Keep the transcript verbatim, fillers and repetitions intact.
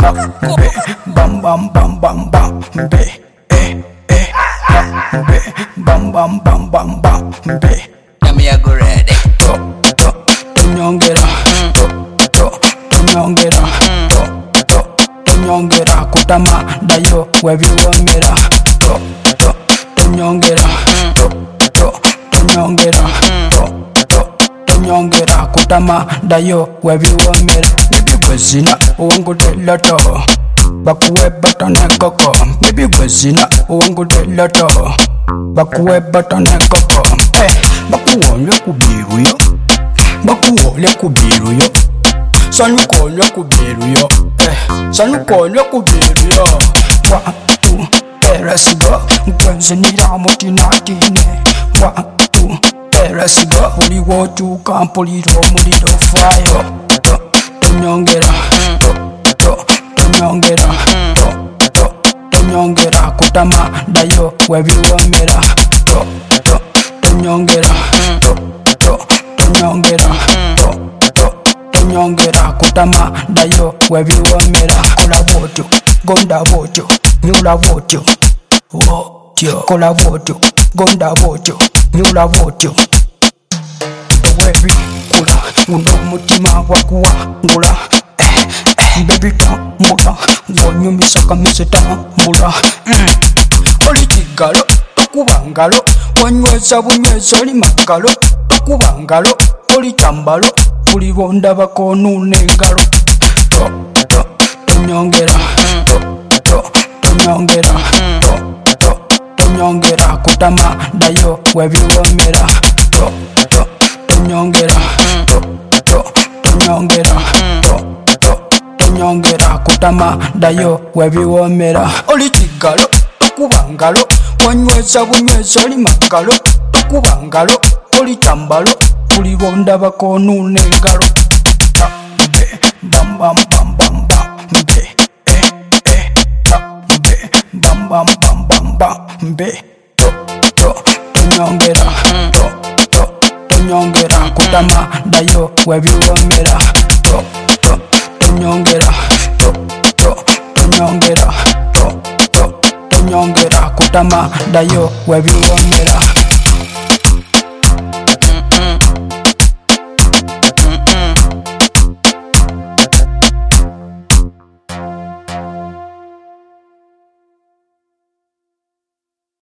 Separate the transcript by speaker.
Speaker 1: be, bam bam bam bam bam, be, eh eh, be, bam bam bam bam bam, be.
Speaker 2: Yami I go ready.
Speaker 1: To to to nyongera, to to to nyongera, to to to nyongera kutama dayo webiwomera. To to to nyongera, to to to nyongera, to to to nyongera kutama dayo webiwomera. Bibi gwezina uwangu delato, bakuwe batane koko. Bibi gwezina uwangu delato, bakuwe batane koko. Eh, bakuwole kubiruyo, bakuwole kubiruyo, sanukole kubiruyo. Eh, sanukole kubiruyo. One, two, eh, let's go. Gwenzinira mutinatine. One, two, eh, let's go. Uli wotuka mpuliro muliro fire. To, to nyongera, to, to, to nyongera, to, to, to nyongera kutama dayo webiwomera. To, to, to nyongera, to, to, to nyongera, to, to, to nyongera kutama dayo webiwomera. Kola botyo, gonda botyo, nyula botyo, wotyo. Kola botyo, gonda botyo, nyula botyo. Webi kula, uno mutima wakuwa ngula. Eh, eh, baby tambula, wonyumisa kamise tambula. Mm. Oli chigalo, okubangalo, wanyweza bunyweza oli magalo. Okubangalo, oli chambalo, uli bonda bakonu nengalo. To, to, to nyongera, to, to, to nyongera, to, to, to nyongera kutama dayo webiwomera. To, to, to nyongera, to, to, to nyongera, to, to, to nyongera kutama dayo webiwomera. Oli chigalo, okubangalo, wanyweza bunyweza oli magalo. Okubangalo, oli chambalo, uli bonda bakonu nengalo. Be, bam bam bam bam bam, be, eh eh, be, bam bam bam bam bam, be. To, to, to nyongera, to, to, to nyongera kutama dayo webiwomera. To, to, to nyongera, to, to, to nyongera, to, to, to nyongera kutama dayo webiwomera.